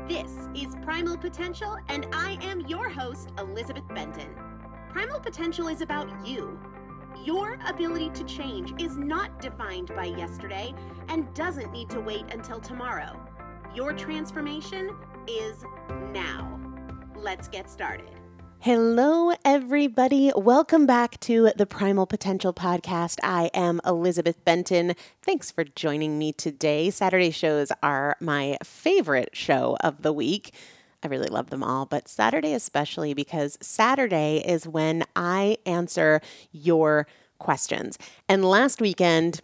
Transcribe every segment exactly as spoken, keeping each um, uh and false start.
This is Primal Potential, and I am your host, Elizabeth Benton. Primal Potential is about you. Your ability to change is not defined by yesterday and doesn't need to wait until tomorrow. Your transformation is now. Let's get started. Hello, everybody. Welcome back to the Primal Potential Podcast. I am Elizabeth Benton. Thanks for joining me today. Saturday shows are my favorite show of the week. I really love them all, but Saturday especially because Saturday is when I answer your questions. And last weekend,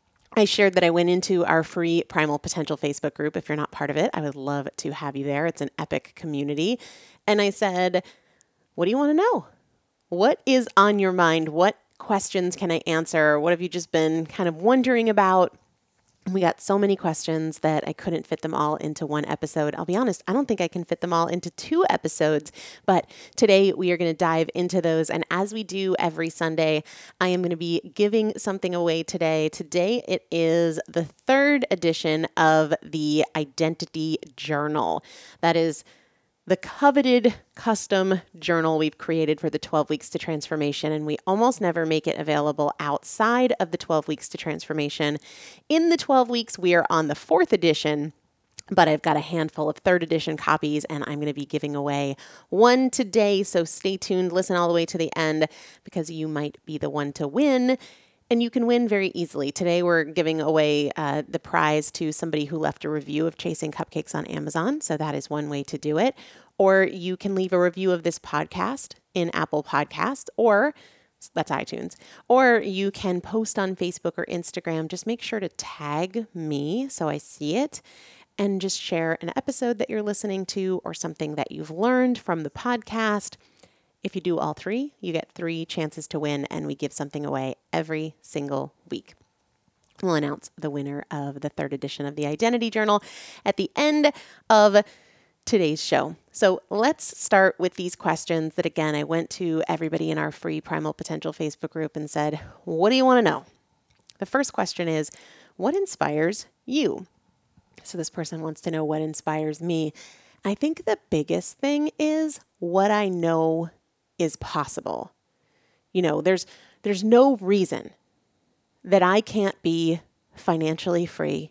I shared that I went into our free Primal Potential Facebook group. If you're not part of it, I would love to have you there. It's an epic community. And I said, what do you want to know? What is on your mind? What questions can I answer? What have you just been kind of wondering about? We got so many questions that I couldn't fit them all into one episode. I'll be honest, I don't think I can fit them all into two episodes, but today we are going to dive into those. And as we do every Sunday, I am going to be giving something away today. Today it is the third edition of the Identity Journal. That is the coveted custom journal we've created for the twelve Weeks to Transformation, and we almost never make it available outside of the twelve Weeks to Transformation. In the twelve weeks, we are on the fourth edition, but I've got a handful of third edition copies, and I'm going to be giving away one today, so stay tuned, listen all the way to the end, because you might be the one to win. And you can win very easily. Today, we're giving away uh, the prize to somebody who left a review of Chasing Cupcakes on Amazon. So that is one way to do it. Or you can leave a review of this podcast in Apple Podcasts, or that's iTunes. Or you can post on Facebook or Instagram. Just make sure to tag me so I see it. And just share an episode that you're listening to or something that you've learned from the podcast. If you do all three, you get three chances to win, and we give something away every single week. We'll announce the winner of the third edition of the Identity Journal at the end of today's show. So let's start with these questions that, again, I went to everybody in our free Primal Potential Facebook group and said, what do you want to know? The first question is, what inspires you? So this person wants to know what inspires me. I think the biggest thing is what I know is possible. You know, there's there's no reason that I can't be financially free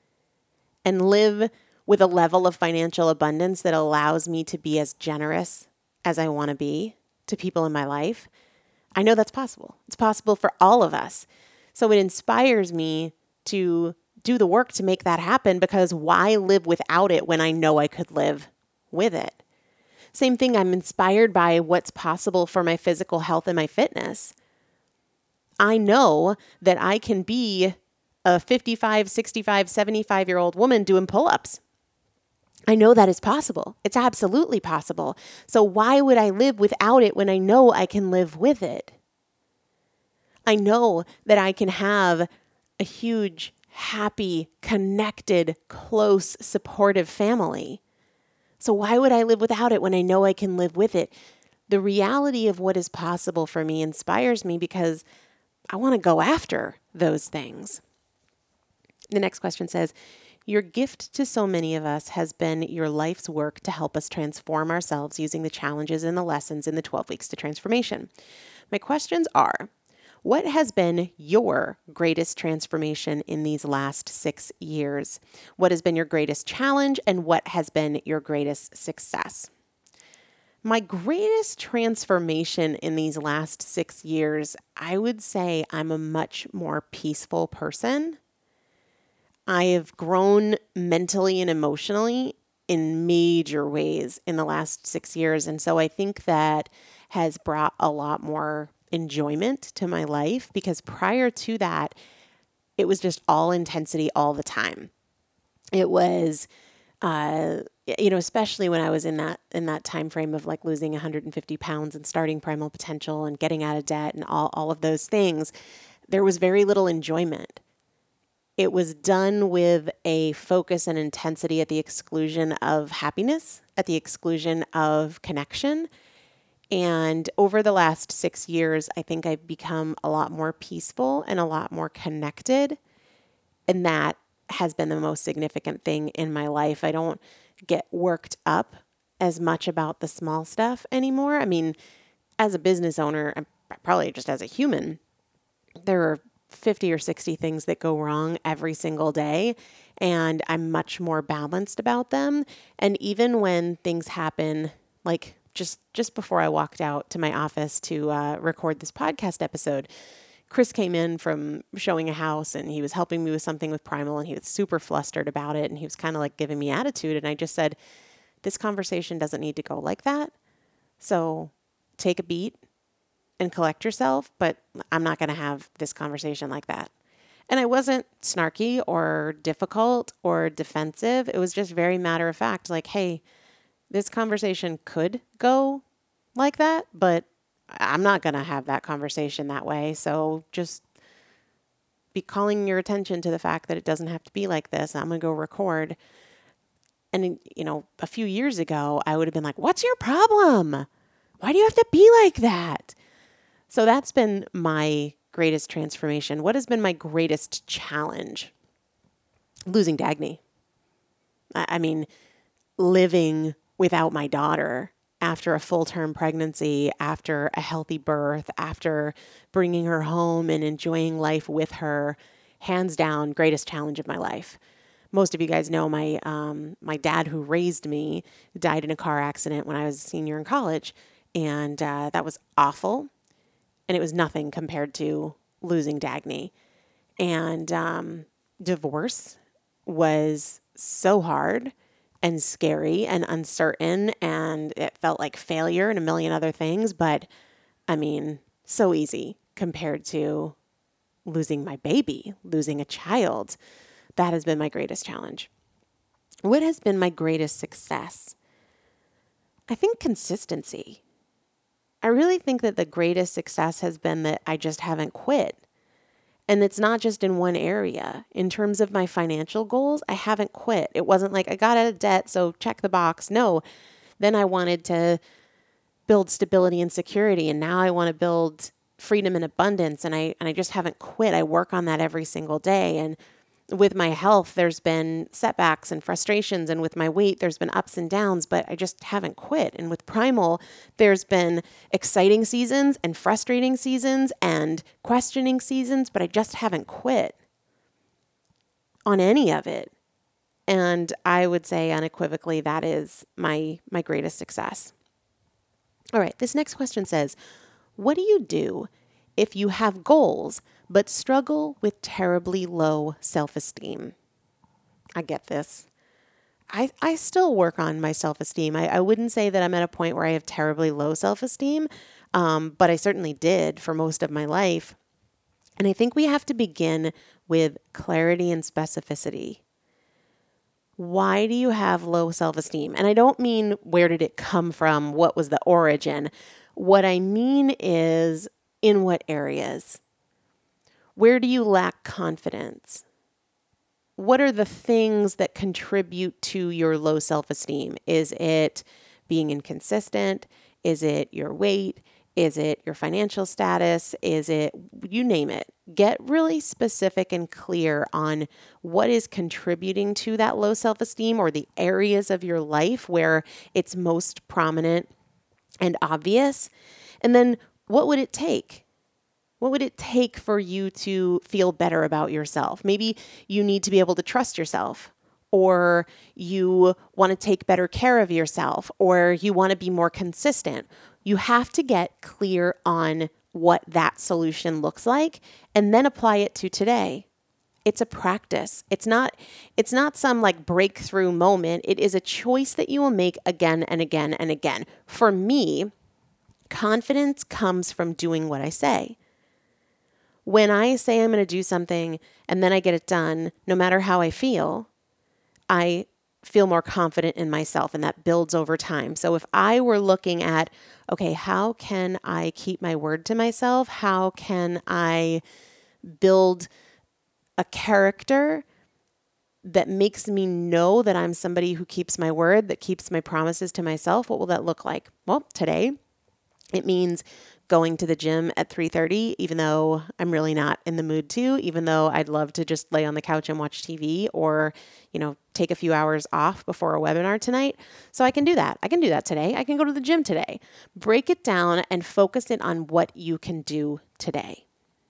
and live with a level of financial abundance that allows me to be as generous as I want to be to people in my life. I know that's possible. It's possible for all of us. So it inspires me to do the work to make that happen, because why live without it when I know I could live with it? Same thing, I'm inspired by what's possible for my physical health and my fitness. I know that I can be a fifty-five, sixty-five, seventy-five-year-old woman doing pull-ups. I know that is possible. It's absolutely possible. So why would I live without it when I know I can live with it? I know that I can have a huge, happy, connected, close, supportive family. So why would I live without it when I know I can live with it? The reality of what is possible for me inspires me because I want to go after those things. The next question says, your gift to so many of us has been your life's work to help us transform ourselves using the challenges and the lessons in the twelve Weeks to Transformation. My questions are, what has been your greatest transformation in these last six years? What has been your greatest challenge, and what has been your greatest success? My greatest transformation in these last six years, I would say I'm a much more peaceful person. I have grown mentally and emotionally in major ways in the last six years. And so I think that has brought a lot more enjoyment to my life, because prior to that, it was just all intensity all the time. It was, uh, you know, especially when I was in that in that time frame of like losing one hundred fifty pounds and starting Primal Potential and getting out of debt and all, all of those things, there was very little enjoyment. It was done with a focus and intensity at the exclusion of happiness, at the exclusion of connection. And over the last six years, I think I've become a lot more peaceful and a lot more connected. And that has been the most significant thing in my life. I don't get worked up as much about the small stuff anymore. I mean, as a business owner, and probably just as a human, there are fifty or sixty things that go wrong every single day, and I'm much more balanced about them. And even when things happen, like just just before I walked out to my office to uh, record this podcast episode, Chris came in from showing a house, and he was helping me with something with Primal, and he was super flustered about it, and he was kind of like giving me attitude. And I just said, this conversation doesn't need to go like that. So take a beat and collect yourself, but I'm not going to have this conversation like that. And I wasn't snarky or difficult or defensive. It was just very matter of fact, like, hey, this conversation could go like that, but I'm not going to have that conversation that way. So just be calling your attention to the fact that it doesn't have to be like this. I'm going to go record. And, you know, a few years ago, I would have been like, what's your problem? Why do you have to be like that? So that's been my greatest transformation. What has been my greatest challenge? Losing Dagny. I, I mean, living without my daughter after a full-term pregnancy, after a healthy birth, after bringing her home and enjoying life with her, hands down, greatest challenge of my life. Most of you guys know my um, my dad, who raised me, died in a car accident when I was a senior in college, and uh, that was awful, and it was nothing compared to losing Dagny. And um, divorce was so hard and scary and uncertain, and it felt like failure and a million other things, but I mean, so easy compared to losing my baby, losing a child. That has been my greatest challenge. What has been my greatest success? I think consistency. I really think that the greatest success has been that I just haven't quit. And it's not just in one area. In terms of my financial goals, I haven't quit. It wasn't like I got out of debt, so check the box. No. Then I wanted to build stability and security, and now I want to build freedom and abundance, and I and I just haven't quit. I work on that every single day. And with my health, there's been setbacks and frustrations, and with my weight, there's been ups and downs, but I just haven't quit. And with Primal, there's been exciting seasons and frustrating seasons and questioning seasons, but I just haven't quit on any of it. And I would say unequivocally that is my my greatest success. All right, this next question says, what do you do if you have goals but struggle with terribly low self-esteem? I get this. I, I still work on my self-esteem. I, I wouldn't say that I'm at a point where I have terribly low self-esteem, um, but I certainly did for most of my life. And I think we have to begin with clarity and specificity. Why do you have low self-esteem? And I don't mean where did it come from? What was the origin? What I mean is in what areas? Where do you lack confidence? What are the things that contribute to your low self-esteem? Is it being inconsistent? Is it your weight? Is it your financial status? Is it, you name it. Get really specific and clear on what is contributing to that low self-esteem, or the areas of your life where it's most prominent and obvious. And then what would it take? What would it take for you to feel better about yourself? Maybe you need to be able to trust yourself, or you want to take better care of yourself, or you want to be more consistent. You have to get clear on what that solution looks like and then apply it to today. It's a practice. It's not, it's not some like breakthrough moment. It is a choice that you will make again and again and again. For me, confidence comes from doing what I say. When I say I'm going to do something and then I get it done, no matter how I feel, I feel more confident in myself, and that builds over time. So if I were looking at, okay, how can I keep my word to myself? How can I build a character that makes me know that I'm somebody who keeps my word, that keeps my promises to myself? What will that look like? Well, today it means going to the gym at three thirty, even though I'm really not in the mood to, even though I'd love to just lay on the couch and watch T V or, you know, take a few hours off before a webinar tonight. So I can do that. I can do that today. I can go to the gym today. Break it down and focus it on what you can do today.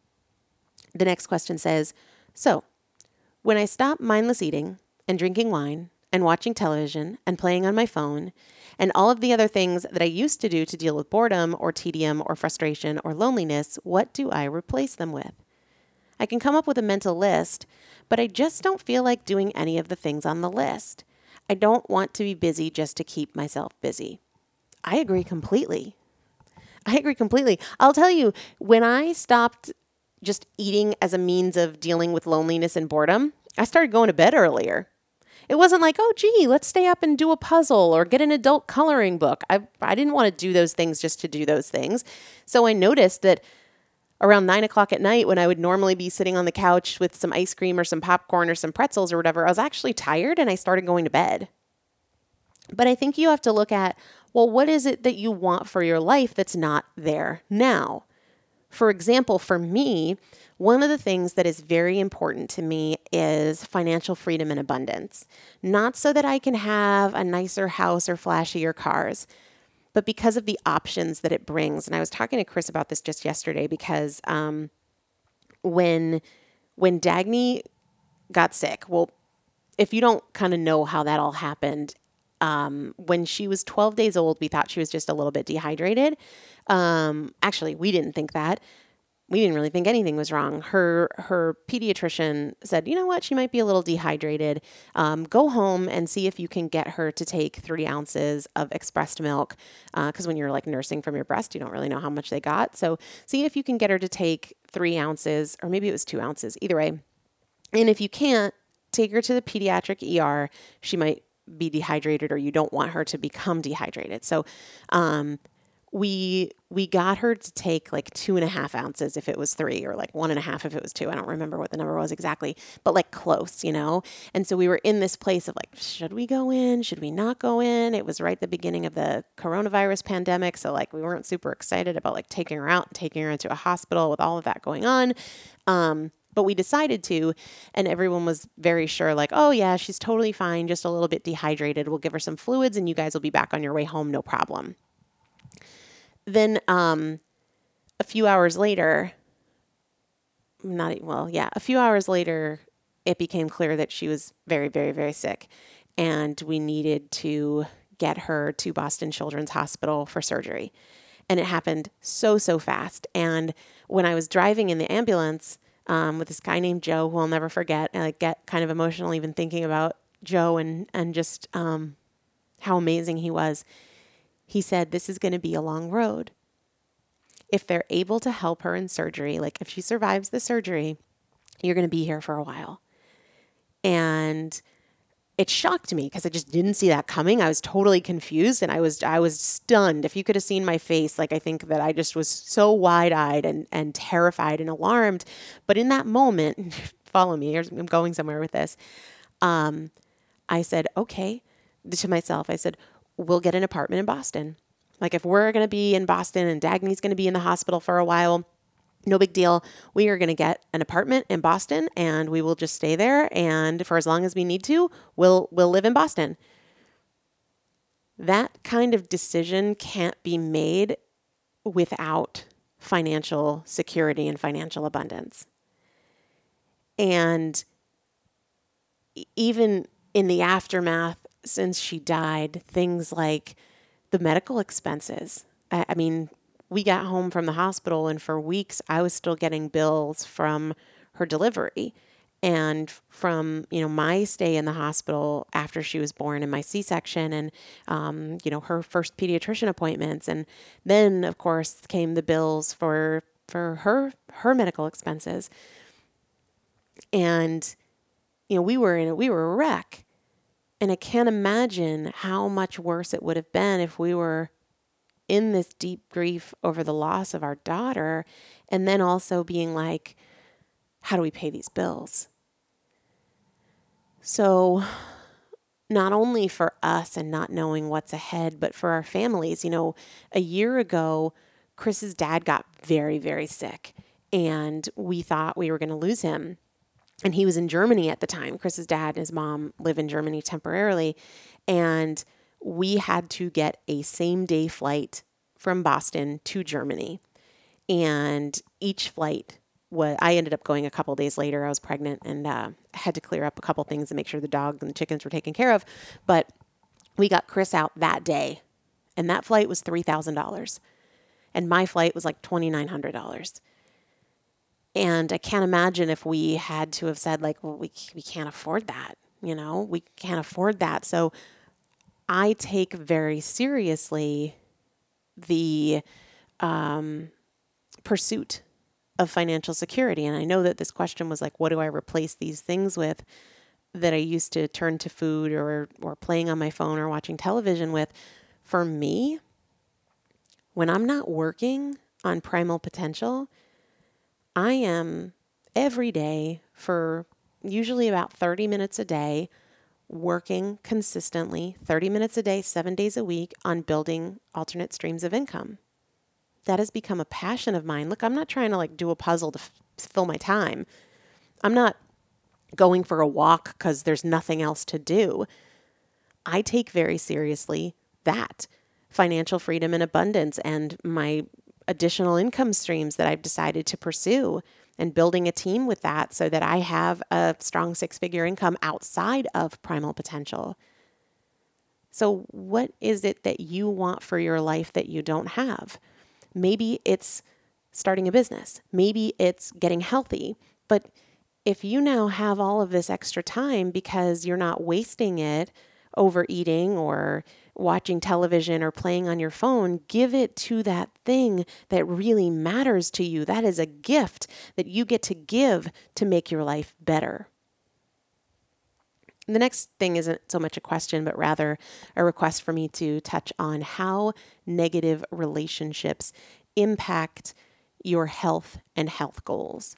The next question says, so when I stop mindless eating and drinking wine and watching television and playing on my phone and all of the other things that I used to do to deal with boredom or tedium or frustration or loneliness, what do I replace them with? I can come up with a mental list, but I just don't feel like doing any of the things on the list. I don't want to be busy just to keep myself busy. I agree completely. I agree completely. I'll tell you, when I stopped just eating as a means of dealing with loneliness and boredom, I started going to bed earlier. It wasn't like, oh, gee, let's stay up and do a puzzle or get an adult coloring book. I I didn't want to do those things just to do those things. So I noticed that around nine o'clock at night, when I would normally be sitting on the couch with some ice cream or some popcorn or some pretzels or whatever, I was actually tired and I started going to bed. But I think you have to look at, well, what is it that you want for your life that's not there now? For example, for me, one of the things that is very important to me is financial freedom and abundance. Not so that I can have a nicer house or flashier cars, but because of the options that it brings. And I was talking to Chris about this just yesterday because um, when when Dagny got sick, well, if you don't kind of know how that all happened, um, when she was twelve days old, we thought she was just a little bit dehydrated. Um, actually, we didn't think that. We didn't really think anything was wrong. Her her pediatrician said, you know what, she might be a little dehydrated. Um, go home and see if you can get her to take three ounces of expressed milk. Because uh, when you're like nursing from your breast, you don't really know how much they got. So see if you can get her to take three ounces, or maybe it was two ounces, either way. And if you can't, take her to the pediatric E R. She might be dehydrated, or you don't want her to become dehydrated. So um, we we got her to take like two and a half ounces if it was three, or like one and a half if it was two. I don't remember what the number was exactly, but like close, you know? And so we were in this place of like, should we go in? Should we not go in? It was right at the beginning of the coronavirus pandemic. So like we weren't super excited about like taking her out and taking her into a hospital with all of that going on. Um, But we decided to, and everyone was very sure, like, oh yeah, she's totally fine, just a little bit dehydrated. We'll give her some fluids and you guys will be back on your way home, no problem. Then um, a few hours later, not, well, yeah, a few hours later, it became clear that she was very, very, very sick. And we needed to get her to Boston Children's Hospital for surgery. And it happened so, so fast. And when I was driving in the ambulance, Um, with this guy named Joe, who I'll never forget. And I get kind of emotional even thinking about Joe and, and just um, how amazing he was. He said, this is going to be a long road. If they're able to help her in surgery, like if she survives the surgery, you're going to be here for a while. And it shocked me because I just didn't see that coming. I was totally confused and I was I was stunned. If you could have seen my face, like I think that I just was so wide-eyed and, and terrified and alarmed. But in that moment, follow me, I'm going somewhere with this. Um, I said, okay, to myself, I said, we'll get an apartment in Boston. Like if we're going to be in Boston and Dagny's going to be in the hospital for a while, no big deal. We are going to get an apartment in Boston and we will just stay there. And for as long as we need to, we'll, we'll live in Boston. That kind of decision can't be made without financial security and financial abundance. And even in the aftermath, since she died, things like the medical expenses. I, I mean, we got home from the hospital and for weeks I was still getting bills from her delivery and from, you know, my stay in the hospital after she was born and my C-section and, um, you know, her first pediatrician appointments. And then of course came the bills for, for her, her medical expenses. And, you know, we were in a, we were a wreck, and I can't imagine how much worse it would have been if we were in this deep grief over the loss of our daughter, and then also being like, how do we pay these bills? So not only for us and not knowing what's ahead, but for our families. You know, a year ago, Chris's dad got very, very sick, and we thought we were going to lose him. And he was in Germany at the time. Chris's dad and his mom live in Germany temporarily. And we had to get a same day flight from Boston to Germany. And each flight was, I ended up going a couple days later. I was pregnant and uh, had to clear up a couple things to make sure the dog and the chickens were taken care of. But we got Chris out that day. And that flight was three thousand dollars. And my flight was like twenty-nine hundred dollars. And I can't imagine if we had to have said, like, well, we we can't afford that. You know, we can't afford that. So I take very seriously the um, pursuit of financial security. And I know that this question was like, what do I replace these things with that I used to turn to food or or playing on my phone or watching television with? For me, when I'm not working on Primal Potential, I am every day for usually about thirty minutes a day working consistently, thirty minutes a day, seven days a week on building alternate streams of income. That has become a passion of mine. Look, I'm not trying to like do a puzzle to f- fill my time. I'm not going for a walk because there's nothing else to do. I take very seriously that financial freedom and abundance and my additional income streams that I've decided to pursue and building a team with that so that I have a strong six-figure income outside of Primal Potential. So what is it that you want for your life that you don't have? Maybe it's starting a business. Maybe it's getting healthy. But if you now have all of this extra time because you're not wasting it overeating or watching television or playing on your phone, give it to that thing that really matters to you. That is a gift that you get to give to make your life better. The next thing isn't so much a question, but rather a request for me to touch on how negative relationships impact your health and health goals.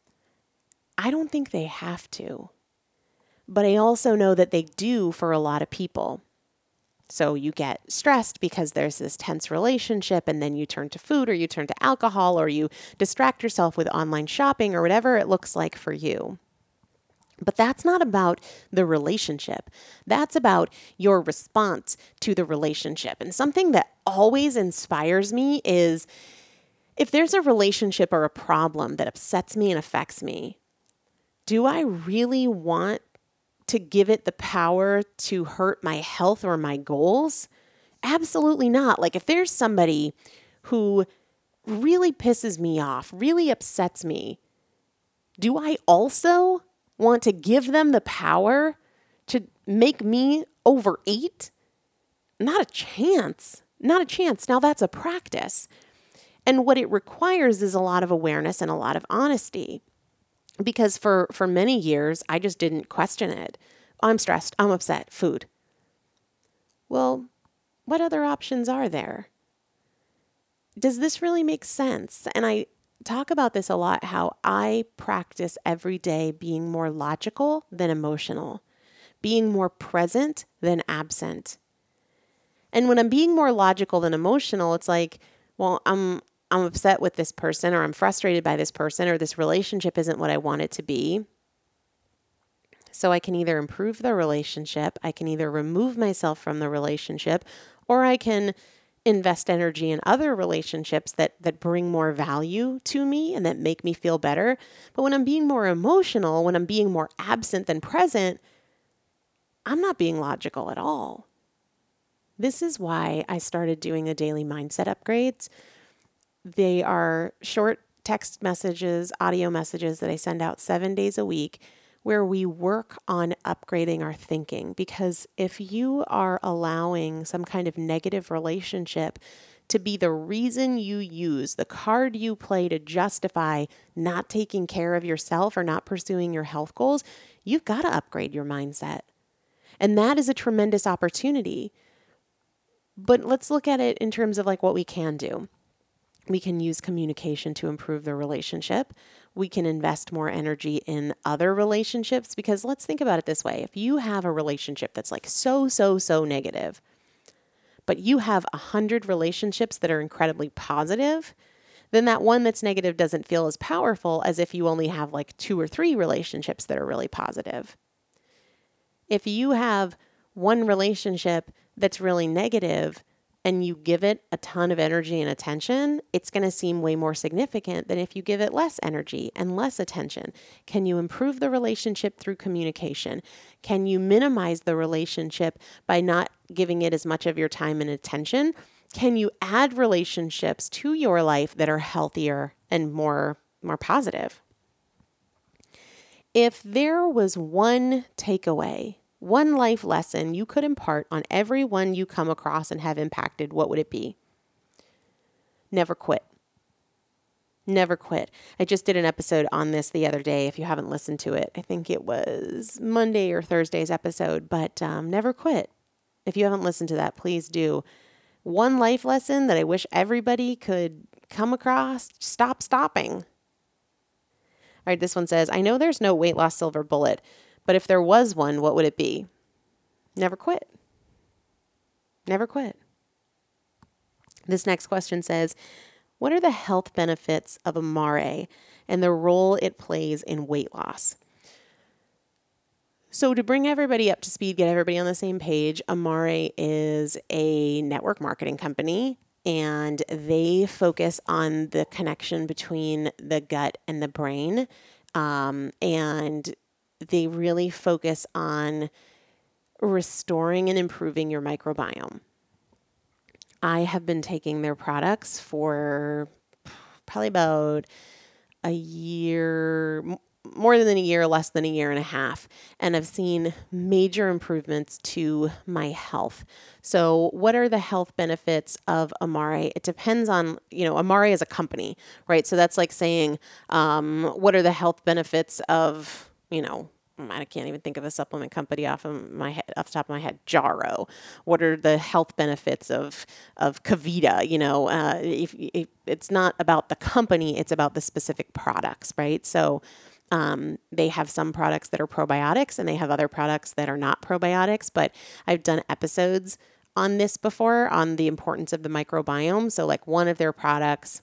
I don't think they have to, but I also know that they do for a lot of people. So you get stressed because there's this tense relationship, and then you turn to food or you turn to alcohol or you distract yourself with online shopping or whatever it looks like for you. But that's not about the relationship. That's about your response to the relationship. And something that always inspires me is if there's a relationship or a problem that upsets me and affects me, do I really want to give it the power to hurt my health or my goals? Absolutely not. Like if there's somebody who really pisses me off, really upsets me, do I also want to give them the power to make me overeat? Not a chance. Not a chance. Now that's a practice. And what it requires is a lot of awareness and a lot of honesty. Because for, for many years, I just didn't question it. I'm stressed. I'm upset. Food. Well, what other options are there? Does this really make sense? And I talk about this a lot, how I practice every day being more logical than emotional, being more present than absent. And when I'm being more logical than emotional, it's like, well, I'm I'm upset with this person, or I'm frustrated by this person, or this relationship isn't what I want it to be. So I can either improve the relationship, I can either remove myself from the relationship, or I can invest energy in other relationships that that bring more value to me and that make me feel better. But when I'm being more emotional, when I'm being more absent than present, I'm not being logical at all. This is why I started doing the daily mindset upgrades. They are short text messages, audio messages that I send out seven days a week where we work on upgrading our thinking. Because if you are allowing some kind of negative relationship to be the reason you use, the card you play to justify not taking care of yourself or not pursuing your health goals, you've got to upgrade your mindset. And that is a tremendous opportunity. But let's look at it in terms of like what we can do. We can use communication to improve the relationship. We can invest more energy in other relationships, because let's think about it this way. If you have a relationship that's like so, so, so negative, but you have a hundred relationships that are incredibly positive, then that one that's negative doesn't feel as powerful as if you only have like two or three relationships that are really positive. If you have one relationship that's really negative and you give it a ton of energy and attention, it's going to seem way more significant than if you give it less energy and less attention. Can you improve the relationship through communication? Can you minimize the relationship by not giving it as much of your time and attention? Can you add relationships to your life that are healthier and more, more positive? If there was one takeaway, one life lesson you could impart on everyone you come across and have impacted, what would it be? Never quit. Never quit. I just did an episode on this the other day. If you haven't listened to it, I think it was Monday or Thursday's episode, but um, never quit. If you haven't listened to that, please do. One life lesson that I wish everybody could come across, stop stopping. All right, this one says, I know there's no weight loss silver bullet, but if there was one, what would it be? Never quit. Never quit. This next question says, what are the health benefits of Amare and the role it plays in weight loss? So to bring everybody up to speed, get everybody on the same page, Amare is a network marketing company, and they focus on the connection between the gut and the brain. Um, and they really focus on restoring and improving your microbiome. I have been taking their products for probably about a year, more than a year, less than a year and a half. And I've seen major improvements to my health. So what are the health benefits of Amare? It depends on, you know, Amare is a company, right? So that's like saying, um, what are the health benefits of, you know, I can't even think of a supplement company off of my head, off the top of my head. Jarrow. What are the health benefits of of Kavita? You know, uh, if, if it's not about the company, it's about the specific products, right? So um, they have some products that are probiotics, and they have other products that are not probiotics. But I've done episodes on this before on the importance of the microbiome. So, like one of their products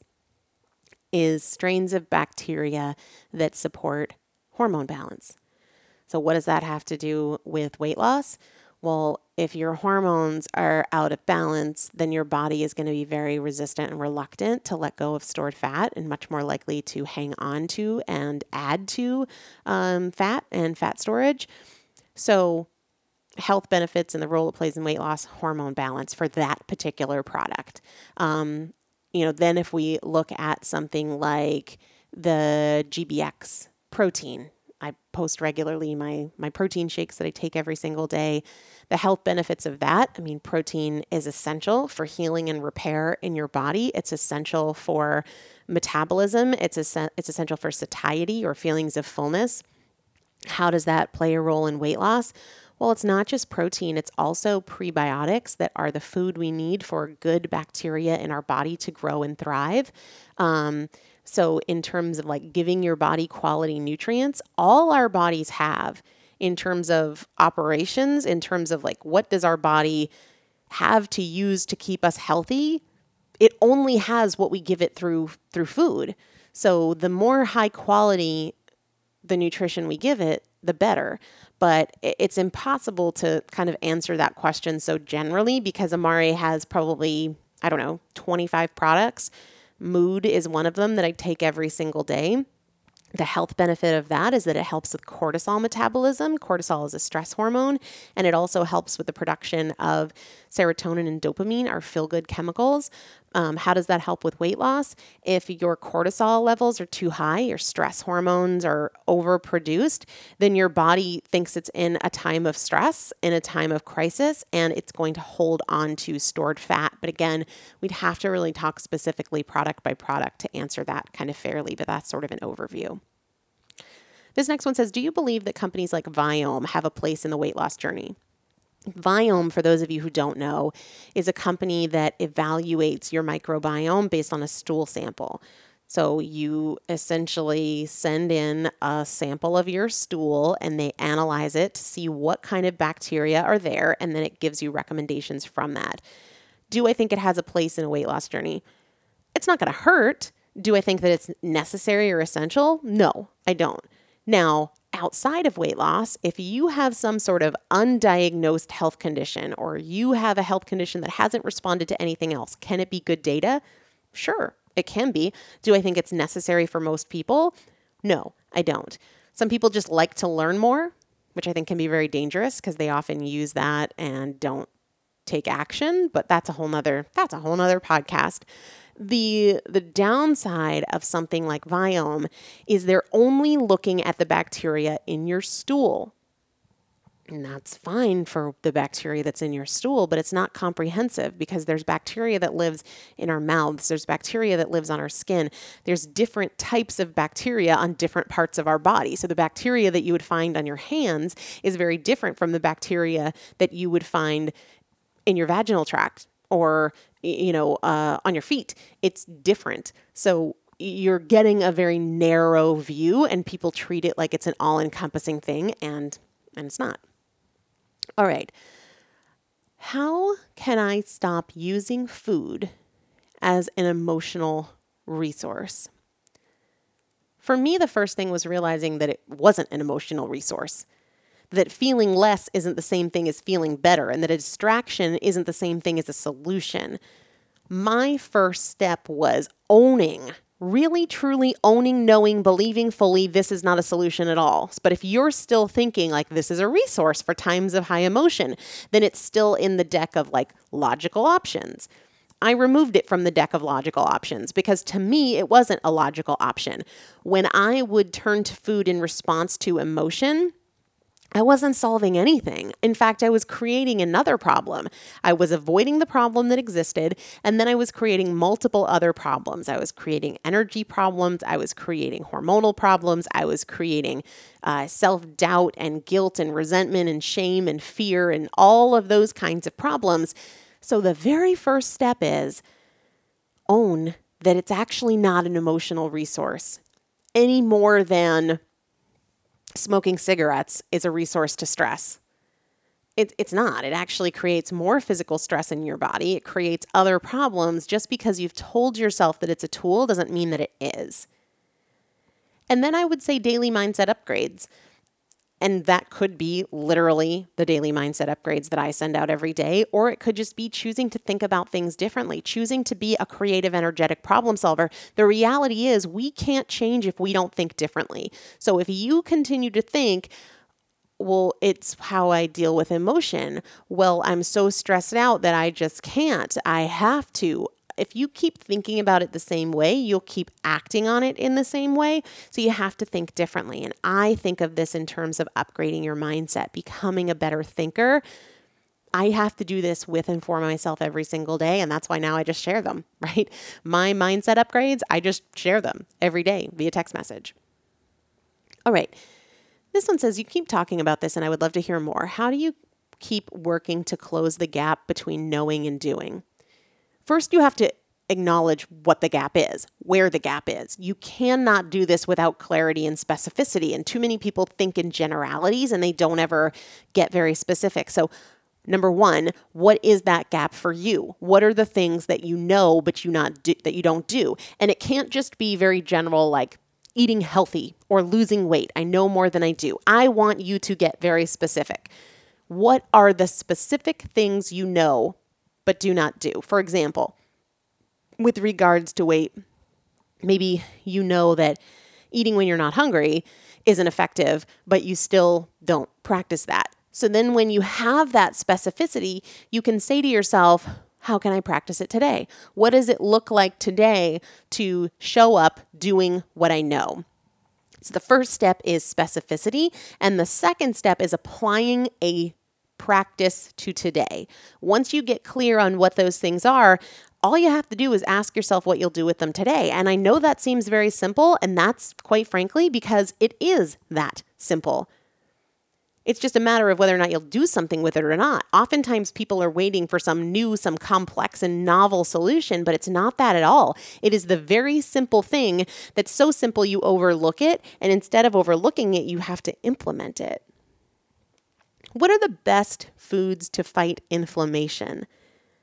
is strains of bacteria that support hormone balance. So what does that have to do with weight loss? Well, if your hormones are out of balance, then your body is going to be very resistant and reluctant to let go of stored fat, and much more likely to hang on to and add to um, fat and fat storage. So health benefits and the role it plays in weight loss, hormone balance for that particular product. Um, you know, then if we look at something like the G B X protein, I post regularly my, my protein shakes that I take every single day. The health benefits of that, I mean, protein is essential for healing and repair in your body. It's essential for metabolism. It's, es- it's essential for satiety or feelings of fullness. How does that play a role in weight loss? Well, it's not just protein. It's also prebiotics that are the food we need for good bacteria in our body to grow and thrive. Um, So in terms of like giving your body quality nutrients, all our bodies have in terms of operations, in terms of like what does our body have to use to keep us healthy, it only has what we give it through through food. So the more high quality the nutrition we give it, the better. But it's impossible to kind of answer that question so generally because Amare has probably, I don't know, twenty-five products. Mood is one of them that I take every single day. The health benefit of that is that it helps with cortisol metabolism. Cortisol is a stress hormone, and it also helps with the production of serotonin and dopamine, our feel-good chemicals. Um, how does that help with weight loss? If your cortisol levels are too high, your stress hormones are overproduced, then your body thinks it's in a time of stress, in a time of crisis, and it's going to hold on to stored fat. But again, we'd have to really talk specifically product by product to answer that kind of fairly, but that's sort of an overview. This next one says, do you believe that companies like Viome have a place in the weight loss journey? Viome, for those of you who don't know, is a company that evaluates your microbiome based on a stool sample. So you essentially send in a sample of your stool and they analyze it to see what kind of bacteria are there, and then it gives you recommendations from that. Do I think it has a place in a weight loss journey? It's not going to hurt. Do I think that it's necessary or essential? No, I don't. Now, outside of weight loss, if you have some sort of undiagnosed health condition or you have a health condition that hasn't responded to anything else, can it be good data? Sure, it can be. Do I think it's necessary for most people? No, I don't. Some people just like to learn more, which I think can be very dangerous because they often use that and don't take action, but that's a whole nother, that's a whole nother podcast. The the downside of something like Viome is they're only looking at the bacteria in your stool. And that's fine for the bacteria that's in your stool, but it's not comprehensive because there's bacteria that lives in our mouths. There's bacteria that lives on our skin. There's different types of bacteria on different parts of our body. So the bacteria that you would find on your hands is very different from the bacteria that you would find in your vaginal tract or, you know, uh, on your feet. It's different. So you're getting a very narrow view and people treat it like it's an all-encompassing thing, and and it's not. All right. How can I stop using food as an emotional resource? For me, the first thing was realizing that it wasn't an emotional resource. That feeling less isn't the same thing as feeling better, and that a distraction isn't the same thing as a solution. My first step was owning, really truly owning, knowing, believing fully this is not a solution at all. But if you're still thinking like this is a resource for times of high emotion, then it's still in the deck of like logical options. I removed it from the deck of logical options because to me, it wasn't a logical option. When I would turn to food in response to emotion, I wasn't solving anything. In fact, I was creating another problem. I was avoiding the problem that existed, and then I was creating multiple other problems. I was creating energy problems. I was creating hormonal problems. I was creating uh, self-doubt and guilt and resentment and shame and fear and all of those kinds of problems. So the very first step is own that it's actually not an emotional resource any more than smoking cigarettes is a resource to stress. It, it's not. It actually creates more physical stress in your body. It creates other problems. Just because you've told yourself that it's a tool doesn't mean that it is. And then I would say daily mindset upgrades. And that could be literally the daily mindset upgrades that I send out every day, or it could just be choosing to think about things differently, choosing to be a creative, energetic problem solver. The reality is we can't change if we don't think differently. So if you continue to think, well, it's how I deal with emotion. Well, I'm so stressed out that I just can't. I have to. If you keep thinking about it the same way, you'll keep acting on it in the same way. So you have to think differently. And I think of this in terms of upgrading your mindset, becoming a better thinker. I have to do this with and for myself every single day. And that's why now I just share them, right? My mindset upgrades, I just share them every day via text message. All right. This one says, you keep talking about this and I would love to hear more. How do you keep working to close the gap between knowing and doing? First, you have to acknowledge what the gap is, where the gap is. You cannot do this without clarity and specificity. And too many people think in generalities and they don't ever get very specific. So number one, what is that gap for you? What are the things that you know but you not do, that you don't do? And it can't just be very general like eating healthy or losing weight. I know more than I do. I want you to get very specific. What are the specific things you know but do not do? For example, with regards to weight, maybe you know that eating when you're not hungry isn't effective, but you still don't practice that. So then when you have that specificity, you can say to yourself, how can I practice it today? What does it look like today to show up doing what I know? So the first step is specificity, and the second step is applying a practice to today. Once you get clear on what those things are, all you have to do is ask yourself what you'll do with them today. And I know that seems very simple, and that's quite frankly because it is that simple. It's just a matter of whether or not you'll do something with it or not. Oftentimes people are waiting for some new, some complex and novel solution, but it's not that at all. It is the very simple thing that's so simple you overlook it, and instead of overlooking it, you have to implement it. What are the best foods to fight inflammation?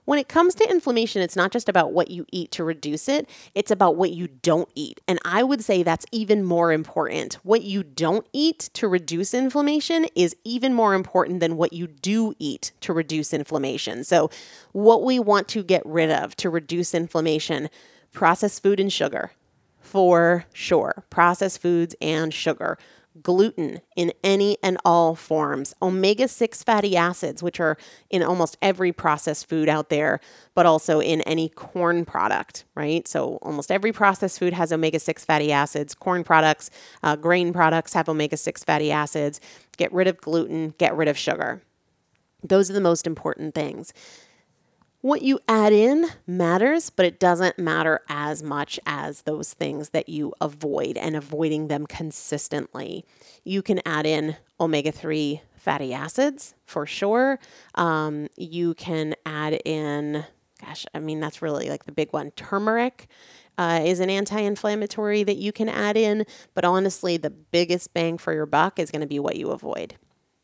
When it comes to inflammation, it's not just about what you eat to reduce it, it's about what you don't eat. And I would say that's even more important. What you don't eat to reduce inflammation is even more important than what you do eat to reduce inflammation. So what we want to get rid of to reduce inflammation, processed food and sugar, for sure. Processed foods and sugar. Gluten in any and all forms, omega six fatty acids, which are in almost every processed food out there, but also in any corn product, right? So almost every processed food has omega six fatty acids. Corn products, uh, grain products have omega six fatty acids. Get rid of gluten, get rid of sugar. Those are the most important things. What you add in matters, but it doesn't matter as much as those things that you avoid and avoiding them consistently. You can add in omega three fatty acids for sure. Um, you can add in, gosh, I mean, that's really like the big one. Turmeric uh, is an anti-inflammatory that you can add in, but honestly, the biggest bang for your buck is going to be what you avoid.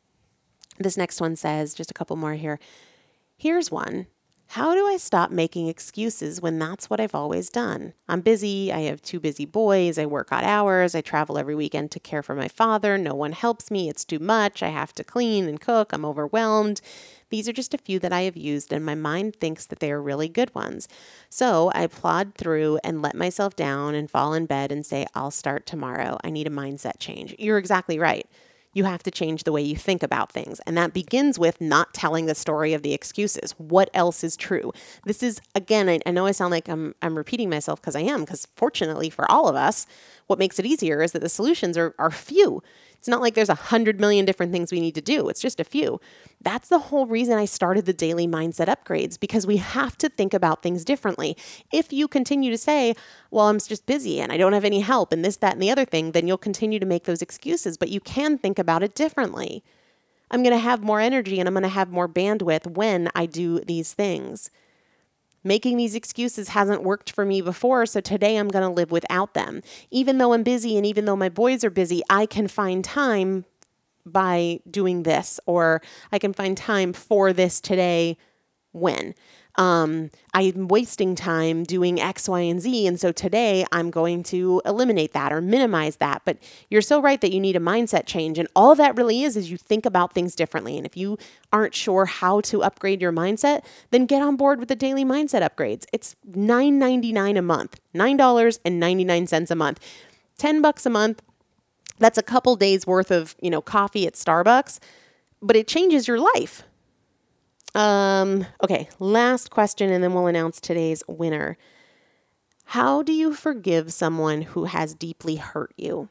This next one says, just a couple more here. Here's one. How do I stop making excuses when that's what I've always done? I'm busy. I have two busy boys. I work odd hours. I travel every weekend to care for my father. No one helps me. It's too much. I have to clean and cook. I'm overwhelmed. These are just a few that I have used, and my mind thinks that they are really good ones. So I plod through and let myself down and fall in bed and say, I'll start tomorrow. I need a mindset change. You're exactly right. You have to change the way you think about things. And that begins with not telling the story of the excuses. What else is true? This is, again, I, I know I sound like I'm I'm repeating myself because I am, because fortunately for all of us, what makes it easier is that the solutions are, are few. It's not like there's a hundred million different things we need to do. It's just a few. That's the whole reason I started the daily mindset upgrades, because we have to think about things differently. If you continue to say, well, I'm just busy and I don't have any help and this, that, and the other thing, then you'll continue to make those excuses, but you can think about it differently. I'm going to have more energy and I'm going to have more bandwidth when I do these things. Making these excuses hasn't worked for me before, so today I'm going to live without them. Even though I'm busy and even though my boys are busy, I can find time by doing this, or I can find time for this today when. Um, I'm wasting time doing X, Y, and Z, and so today I'm going to eliminate that or minimize that. But you're so right that you need a mindset change, and all that really is is you think about things differently. And if you aren't sure how to upgrade your mindset, then get on board with the daily mindset upgrades. It's nine ninety-nine a month, nine dollars and ninety-nine cents a month, ten bucks a month. That's a couple days worth of, you know, coffee at Starbucks, but it changes your life. Um, okay, last question, and then we'll announce today's winner. How do you forgive someone who has deeply hurt you?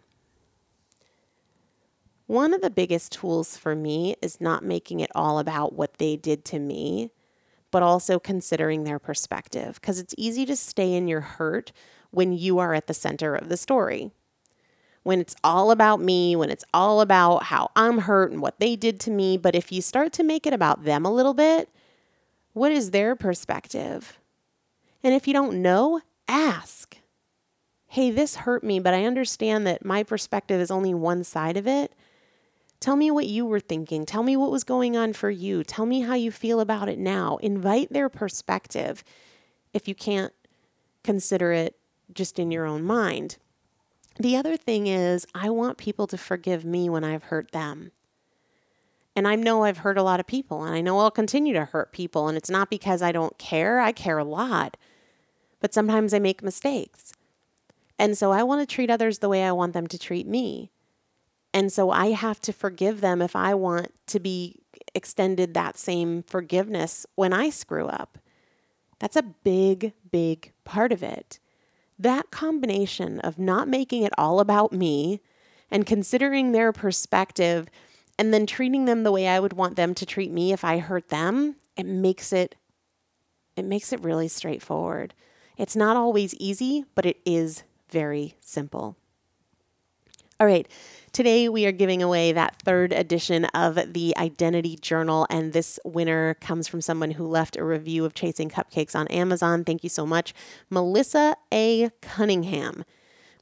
One of the biggest tools for me is not making it all about what they did to me, but also considering their perspective, because it's easy to stay in your hurt when you are at the center of the story. When it's all about me, when it's all about how I'm hurt and what they did to me. But if you start to make it about them a little bit, what is their perspective? And if you don't know, ask. Hey, this hurt me, but I understand that my perspective is only one side of it. Tell me what you were thinking. Tell me what was going on for you. Tell me how you feel about it now. Invite their perspective if you can't consider it just in your own mind. The other thing is, I want people to forgive me when I've hurt them. And I know I've hurt a lot of people, and I know I'll continue to hurt people, and it's not because I don't care. I care a lot. But sometimes I make mistakes. And so I want to treat others the way I want them to treat me. And so I have to forgive them if I want to be extended that same forgiveness when I screw up. That's a big, big part of it. That combination of not making it all about me and considering their perspective and then treating them the way I would want them to treat me if I hurt them, it makes it, it makes it really straightforward. It's not always easy, but it is very simple. All right, today we are giving away that third edition of the Identity Journal, and this winner comes from someone who left a review of Chasing Cupcakes on Amazon. Thank you so much, Melissa A. Cunningham.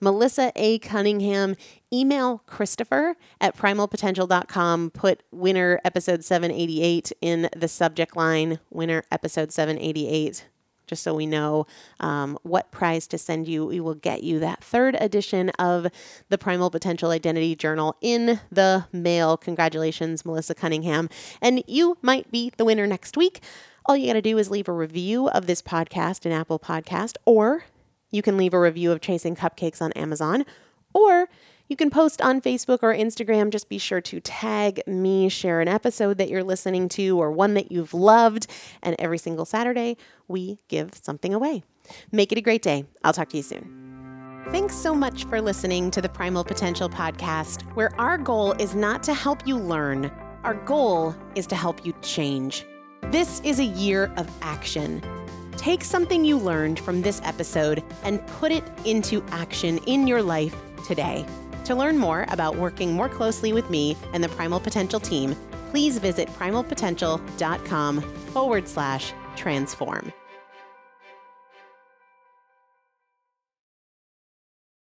Melissa A. Cunningham. Email Christopher at primal potential dot com. Put winner episode seven eighty-eight in the subject line, winner episode seven eighty-eight. Just so we know um, what prize to send you. We will get you that third edition of the Primal Potential Identity Journal in the mail. Congratulations, Melissa Cunningham. And you might be the winner next week. All you got to do is leave a review of this podcast in Apple Podcast, or you can leave a review of Chasing Cupcakes on Amazon, or you can post on Facebook or Instagram. Just be sure to tag me, share an episode that you're listening to or one that you've loved. And every single Saturday, we give something away. Make it a great day. I'll talk to you soon. Thanks so much for listening to the Primal Potential Podcast, where our goal is not to help you learn. Our goal is to help you change. This is a year of action. Take something you learned from this episode and put it into action in your life today. To learn more about working more closely with me and the Primal Potential team, please visit primal potential dot com forward slash transform.